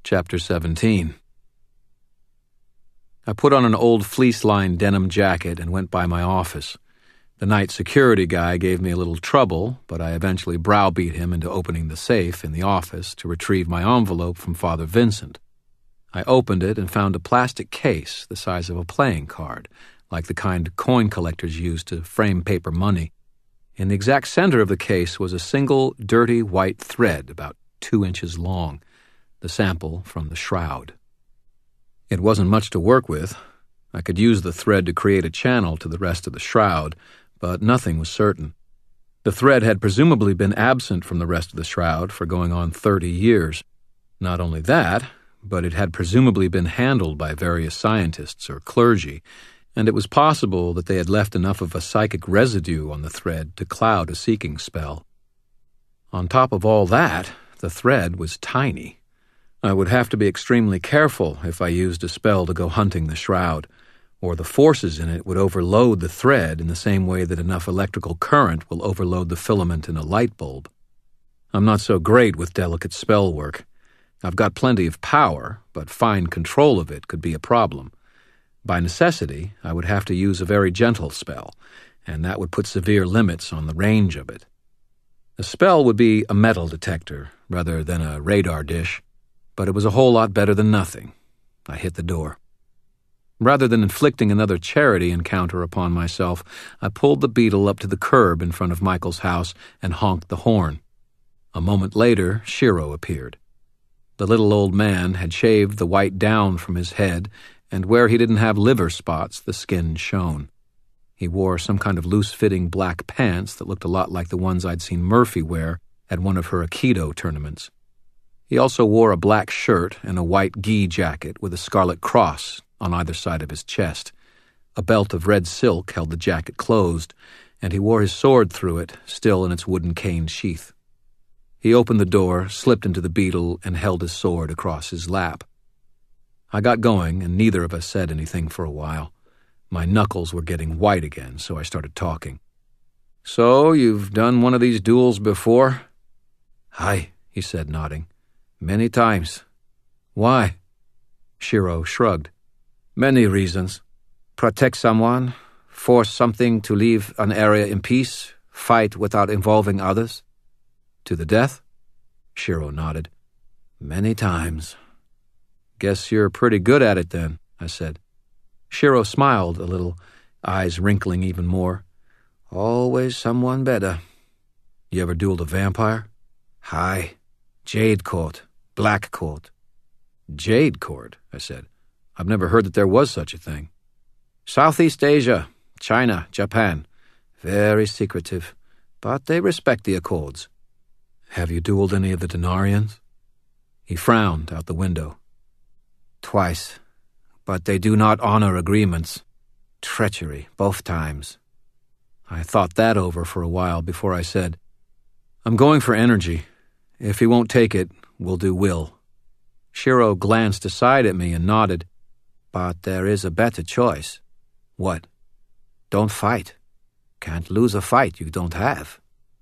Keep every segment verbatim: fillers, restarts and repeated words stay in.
Chapter seventeen. I put on an old fleece-lined denim jacket and went by my office. The night security guy gave me a little trouble, but I eventually browbeat him into opening the safe in the office to retrieve my envelope from Father Vincent. I opened it and found a plastic case the size of a playing card, like the kind coin collectors use to frame paper money. In the exact center of the case was a single, dirty white thread about two inches long, the sample from the shroud. It wasn't much to work with. I could use the thread to create a channel to the rest of the shroud, but nothing was certain. The thread had presumably been absent from the rest of the shroud for going on thirty years. Not only that, but it had presumably been handled by various scientists or clergy, and it was possible that they had left enough of a psychic residue on the thread to cloud a seeking spell. On top of all that, the thread was tiny. I would have to be extremely careful if I used a spell to go hunting the shroud, or the forces in it would overload the thread in the same way that enough electrical current will overload the filament in a light bulb. I'm not so great with delicate spell work. I've got plenty of power, but fine control of it could be a problem. By necessity, I would have to use a very gentle spell, and that would put severe limits on the range of it. The spell would be a metal detector rather than a radar dish, but it was a whole lot better than nothing. I hit the door. Rather than inflicting another charity encounter upon myself, I pulled the beetle up to the curb in front of Michael's house and honked the horn. A moment later, Shiro appeared. The little old man had shaved the white down from his head, and where he didn't have liver spots, the skin shone. He wore some kind of loose-fitting black pants that looked a lot like the ones I'd seen Murphy wear at one of her Aikido tournaments. He also wore a black shirt and a white gi jacket with a scarlet cross on either side of his chest. A belt of red silk held the jacket closed, and he wore his sword through it, still in its wooden cane sheath. He opened the door, slipped into the beetle, and held his sword across his lap. I got going, and neither of us said anything for a while. My knuckles were getting white again, so I started talking. "So, you've done one of these duels before?" "Aye," he said, nodding. "Many times." "Why?" Shiro shrugged. "Many reasons. Protect someone, force something to leave an area in peace, fight without involving others." "To the death?" Shiro nodded. "Many times." "Guess you're pretty good at it then," I said. Shiro smiled a little, eyes wrinkling even more. "Always someone better." "You ever dueled a vampire?" "Aye. Jade Court. Black Court." "Jade Court?" I said. "I've never heard that there was such a thing." "Southeast Asia, China, Japan. Very secretive, but they respect the accords." "Have you dueled any of the Denarians?" He frowned out the window. "Twice, but they do not honor agreements. Treachery, both times." I thought that over for a while before I said, "I'm going for energy. If he won't take it, we'll do will." Shiro glanced aside at me and nodded. "But there is a better choice." "What?" "Don't fight. Can't lose a fight you don't have."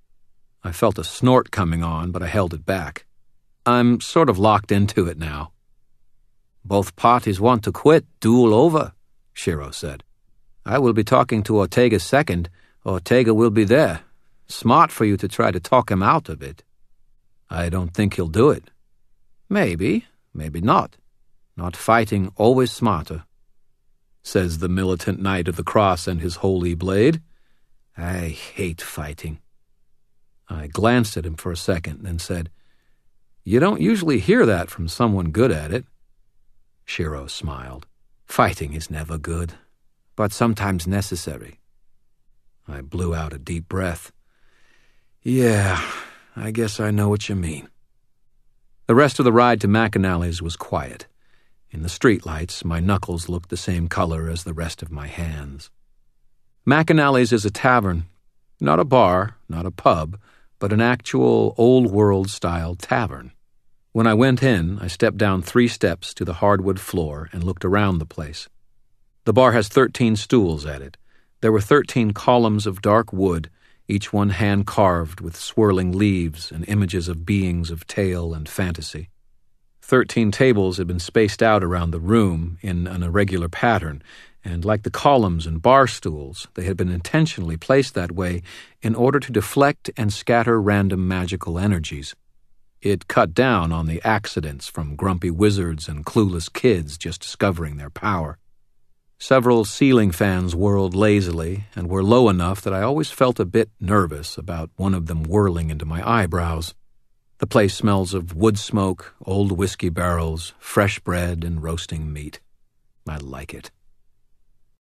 I felt a snort coming on, but I held it back. I'm sort of locked into it now. "Both parties want to quit, duel over," Shiro said. "I will be talking to Ortega second. Ortega will be there. Smart for you to try to talk him out of it." "I don't think he'll do it." "Maybe, maybe not. Not fighting always smarter," says the militant knight of the cross and his holy blade. "I hate fighting." I glanced at him for a second and said, "You don't usually hear that from someone good at it." Shiro smiled. "Fighting is never good, but sometimes necessary." I blew out a deep breath. "Yeah, I guess I know what you mean." The rest of the ride to McAnally's was quiet. In the streetlights, my knuckles looked the same color as the rest of my hands. McAnally's is a tavern. Not a bar, not a pub, but an actual old-world-style tavern. When I went in, I stepped down three steps to the hardwood floor and looked around the place. The bar has thirteen stools at it. There were thirteen columns of dark wood, each one hand-carved with swirling leaves and images of beings of tale and fantasy. Thirteen tables had been spaced out around the room in an irregular pattern, and like the columns and bar stools, they had been intentionally placed that way in order to deflect and scatter random magical energies. It cut down on the accidents from grumpy wizards and clueless kids just discovering their power. Several ceiling fans whirled lazily and were low enough that I always felt a bit nervous about one of them whirling into my eyebrows. The place smells of wood smoke, old whiskey barrels, fresh bread, and roasting meat. I like it.